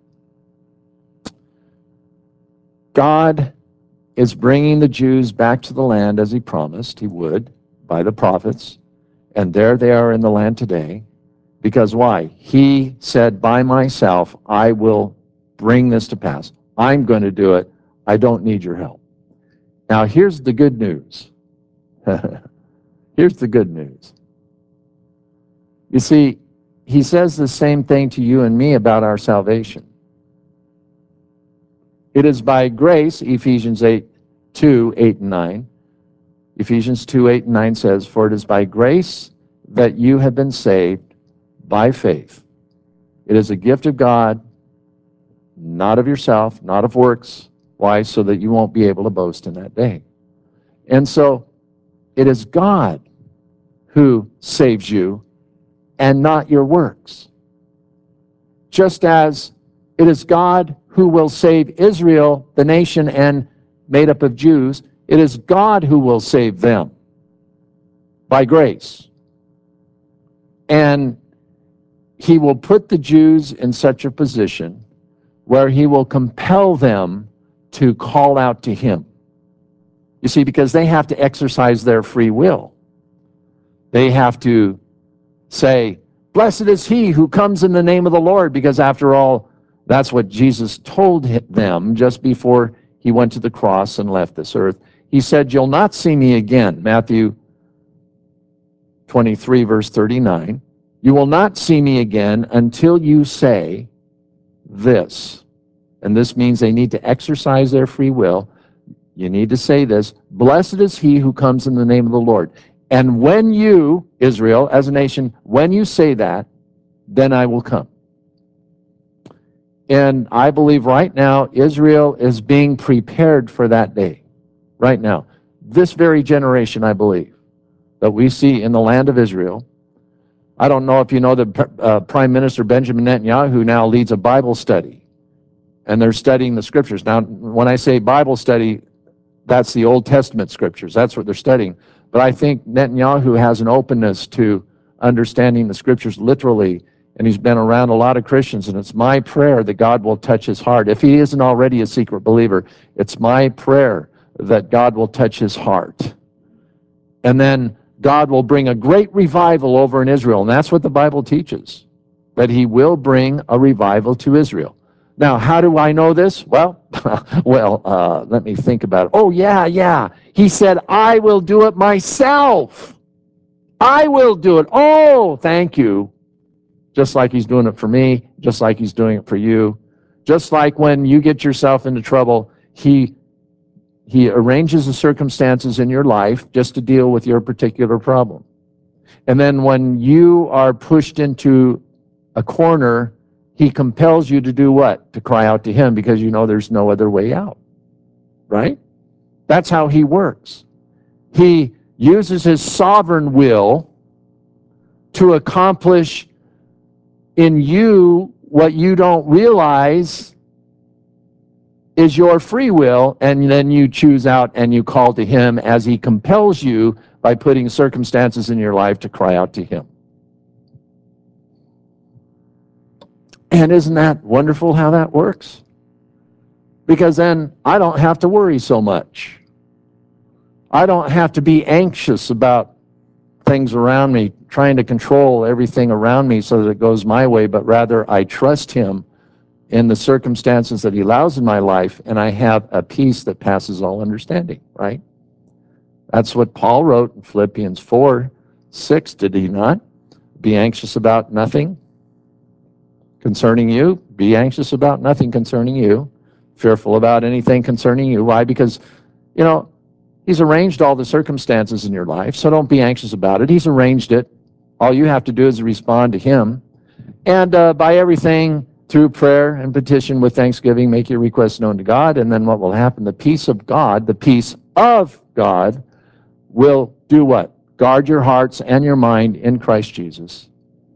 God is bringing the Jews back to the land as he promised he would by the prophets. And there they are in the land today. Because why? He said, by myself, I will bring this to pass. I'm going to do it. I don't need your help. Now, here's the good news. Here's the good news. You see, he says the same thing to you and me about our salvation. It is by grace, Ephesians 2, 8 and 9. Ephesians 2, 8 and 9 says, for it is by grace that you have been saved by faith. It is a gift of God, not of yourself, not of works. Why? So that you won't be able to boast in that day. And so it is God who saves you and not your works. Just as it is God who will save Israel, the nation, and made up of Jews, it is God who will save them by grace. And he will put the Jews in such a position where he will compel them to call out to him. You see, because they have to exercise their free will. They have to say, blessed is he who comes in the name of the Lord, because after all, that's what Jesus told them just before he went to the cross and left this earth. He said, you'll not see me again. Matthew 23, verse 39. You will not see me again until you say this. And this means they need to exercise their free will. You need to say this, blessed is he who comes in the name of the Lord. And when you, Israel, as a nation, when you say that, then I will come. And I believe right now, Israel is being prepared for that day. Right now. This very generation, I believe, that we see in the land of Israel. I don't know if you know that Prime Minister Benjamin Netanyahu now leads a Bible study. And they're studying the scriptures. Now, when I say Bible study, that's the Old Testament scriptures. That's what they're studying. But I think Netanyahu has an openness to understanding the scriptures literally, and he's been around a lot of Christians, and it's my prayer that God will touch his heart. If he isn't already a secret believer, it's my prayer that God will touch his heart. And then God will bring a great revival over in Israel, and that's what the Bible teaches, that he will bring a revival to Israel. Now, how do I know this? Well, let me think about it. Oh, yeah. He said, I will do it myself. I will do it. Oh, thank you. Just like he's doing it for me, just like he's doing it for you. Just like when you get yourself into trouble, he arranges the circumstances in your life just to deal with your particular problem. And then when you are pushed into a corner, he compels you to do what? To cry out to him, because you know there's no other way out, right? That's how he works. He uses his sovereign will to accomplish in you what you don't realize is your free will, and then you choose out and you call to him as he compels you by putting circumstances in your life to cry out to him. And isn't that wonderful how that works? Because then I don't have to worry so much. I don't have to be anxious about things around me, trying to control everything around me so that it goes my way, but rather I trust him in the circumstances that he allows in my life, and I have a peace that passes all understanding, right? That's what Paul wrote in Philippians 4:6, did he not? Be anxious about nothing concerning you. Be anxious about nothing concerning you. Fearful about anything concerning you. Why? Because, he's arranged all the circumstances in your life, so don't be anxious about it. He's arranged it. All you have to do is respond to him. And by everything, through prayer and petition with thanksgiving, make your requests known to God, and then what will happen? The peace of God will do what? Guard your hearts and your mind in Christ Jesus.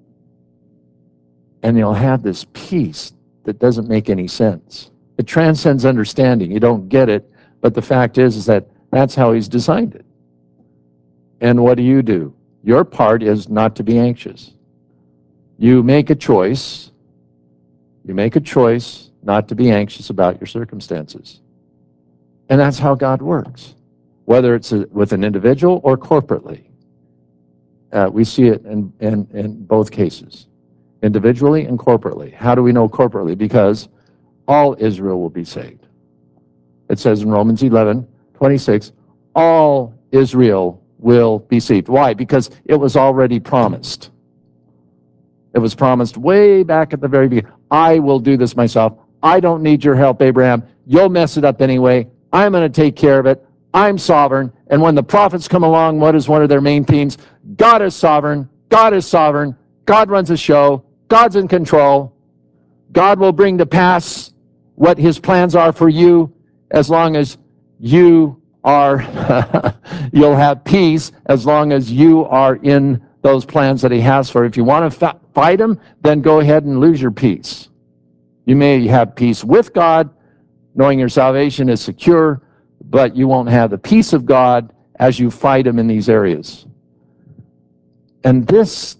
And you'll have this peace that doesn't make any sense. It transcends understanding. You don't get it, but the fact is that that's how he's designed it. And what do? Your part is not to be anxious. You make a choice. You make a choice not to be anxious about your circumstances. And that's how God works, whether it's with an individual or corporately. We see it in both cases, individually and corporately. How do we know corporately? Because all Israel will be saved. It says in Romans 11:26, all Israel will be saved. Why? Because it was already promised. It was promised way back at the very beginning. I will do this myself. I don't need your help, Abraham. You'll mess it up anyway. I'm going to take care of it. I'm sovereign. And when the prophets come along, what is one of their main themes? God is sovereign. God is sovereign. God runs the show. God's in control. God will bring to pass what his plans are for you, as long as you are, you'll have peace as long as you are in those plans that he has for you. If you want to fight him, then go ahead and lose your peace. You may have peace with God, knowing your salvation is secure, but you won't have the peace of God as you fight him in these areas. And this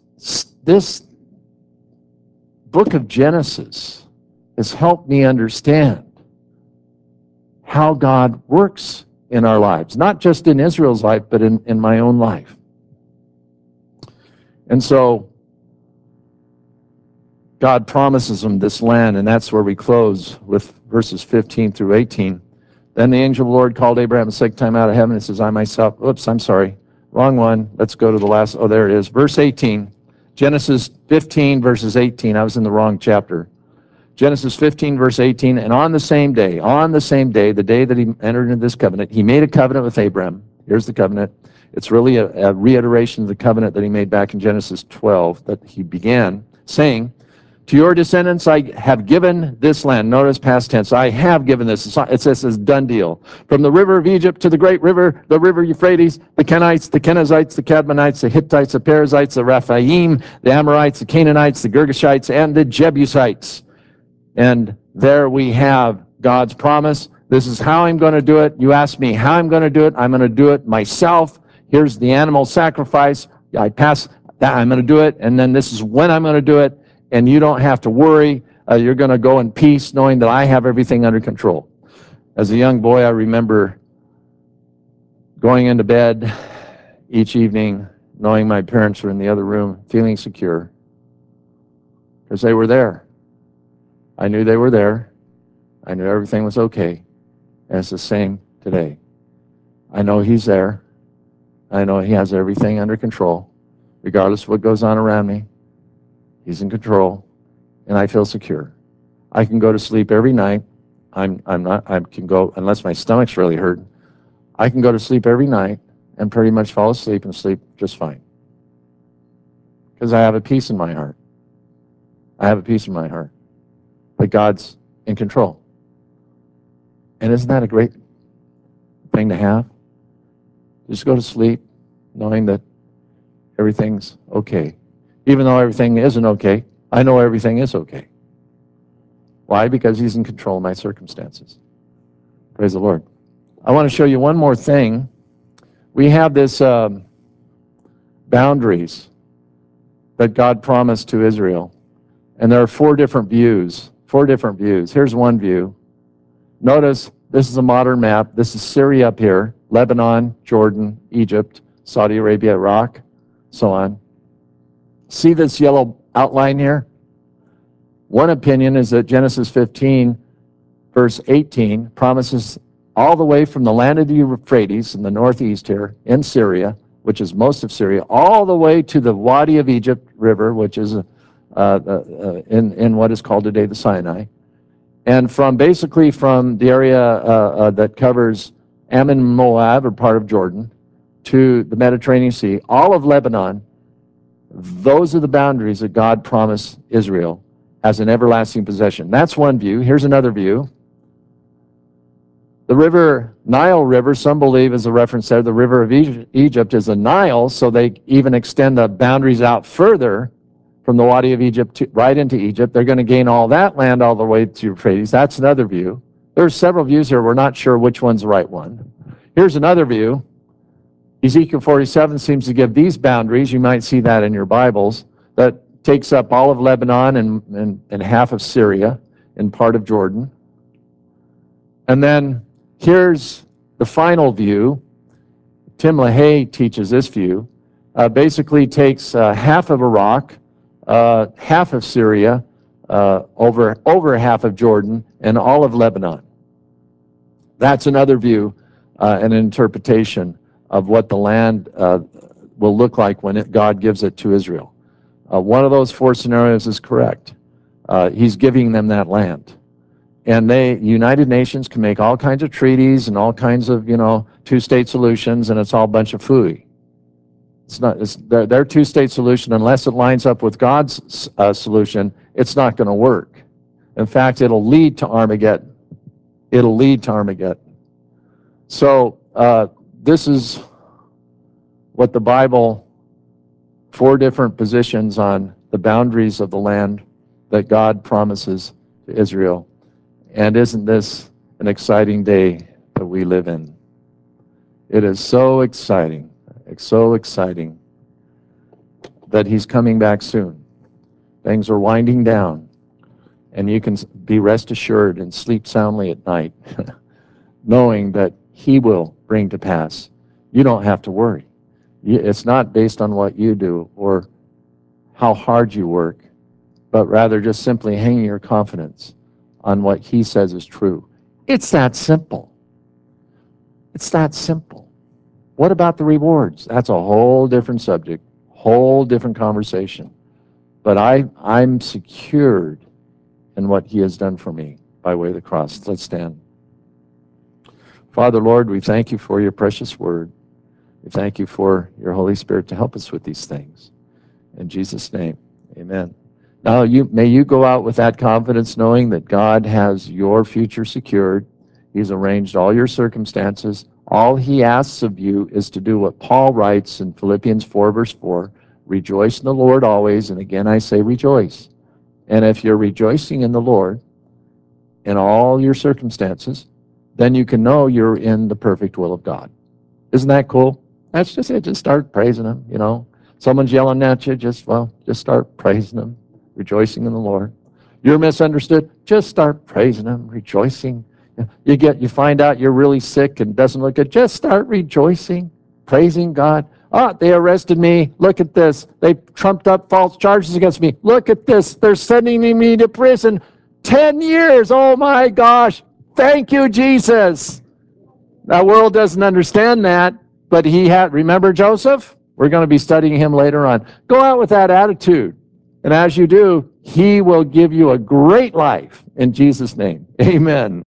book of Genesis has helped me understand how God works in our lives, not just in Israel's life, but in my own life. And so God promises them this land, and that's where we close with verses 15 through 18. Then the angel of the Lord called Abraham a second time out of heaven and says, I myself, oops, I'm sorry, wrong one. Let's go to the last, there it is. Verse 18, Genesis 15, verses 18. I was in the wrong chapter. Genesis 15, verse 18, and on the same day, the day that he entered into this covenant, he made a covenant with Abraham. Here's the covenant. It's really a reiteration of the covenant that he made back in Genesis 12 that he began, saying, to your descendants I have given this land. Notice past tense. I have given this. It says it's a done deal. From the river of Egypt to the great river, the river Euphrates, the Kenites, the Kenizzites, the Cadmonites, the Hittites, the Perizzites, the Rephaim, the Amorites, the Canaanites, the Girgashites, and the Jebusites. And there we have God's promise. This is how I'm going to do it. You ask me how I'm going to do it. I'm going to do it myself. Here's the animal sacrifice. that I'm going to do it, and then this is when I'm going to do it, and you don't have to worry. You're going to go in peace knowing that I have everything under control. As a young boy, I remember going into bed each evening knowing my parents were in the other room, feeling secure because they were there. I knew they were there. I knew everything was okay. And it's the same today. I know he's there. I know he has everything under control. Regardless of what goes on around me, he's in control, and I feel secure. I can go to sleep every night. I can go, unless my stomach's really hurt, I can go to sleep every night and pretty much fall asleep and sleep just fine. Because I have a peace in my heart. I have a peace in my heart that God's in control. And isn't that a great thing to have? Just go to sleep knowing that everything's okay. Even though everything isn't okay, I know everything is okay. Why? Because he's in control of my circumstances. Praise the Lord. I want to show you one more thing. We have this boundaries that God promised to Israel. And there are four different views. Here's one view. Notice this is a modern map. This is Syria up here, Lebanon, Jordan, Egypt, Saudi Arabia, Iraq, so on. See this yellow outline here? One opinion is that Genesis 15, verse 18, promises all the way from the land of the Euphrates in the northeast here, in Syria, which is most of Syria, all the way to the Wadi of Egypt River, which is in what is called today the Sinai. And from basically from the area that covers Ammon, Moab, or part of Jordan, to the Mediterranean Sea, all of Lebanon, those are the boundaries that God promised Israel as an everlasting possession. That's one view. Here's another view. The river, Nile River, some believe is a reference there. The river of Egypt is the Nile, so they even extend the boundaries out further from the Wadi of Egypt right into Egypt. They're going to gain all that land all the way to Euphrates. That's another view. There's several views here. We're not sure which one's the right one. Here's another view. Ezekiel 47 seems to give these boundaries. You might see that in your Bibles. That takes up all of Lebanon and half of Syria and part of Jordan. And then here's the final view. Tim LaHaye teaches this view. Basically takes half of Iraq, half of Syria, over half of Jordan, and all of Lebanon. That's another view, an interpretation of what the land will look like when God gives it to Israel. One of those four scenarios is correct. He's giving them that land. And United Nations can make all kinds of treaties and all kinds of, two-state solutions, and it's all a bunch of phooey. Their two-state solution, unless it lines up with God's solution, it's not going to work. In fact, it'll lead to Armageddon. It'll lead to Armageddon. So this is what the Bible, four different positions on the boundaries of the land that God promises to Israel. And isn't this an exciting day that we live in? It is so exciting that he's coming back soon. Things are winding down, and you can be rest assured and sleep soundly at night, knowing that he will bring to pass. You don't have to worry. It's not based on what you do or how hard you work, but rather just simply hanging your confidence on what he says is true. It's that simple. It's that simple. What about the rewards? That's a whole different subject, whole different conversation. But I'm secured in what he has done for me by way of the cross. Let's stand. Father, Lord, we thank you for your precious word. We thank you for your Holy Spirit to help us with these things. In Jesus' name, amen. Now, may you go out with that confidence, knowing that God has your future secured. He's arranged all your circumstances. All he asks of you is to do what Paul writes in Philippians 4, verse 4, rejoice in the Lord always. And again, I say rejoice. And if you're rejoicing in the Lord in all your circumstances, then you can know you're in the perfect will of God. Isn't that cool? That's just it. Just start praising him, Someone's yelling at you, just start praising Him, rejoicing in the Lord. You're misunderstood, just start praising Him, rejoicing. You find out you're really sick and doesn't look good, just start rejoicing, praising God. Oh, they arrested me. Look at this. They trumped up false charges against me. Look at this. They're sending me to prison. 10 years. Oh my gosh. Thank you, Jesus. The world doesn't understand that, but remember Joseph? We're going to be studying him later on. Go out with that attitude. And as you do, He will give you a great life in Jesus' name. Amen.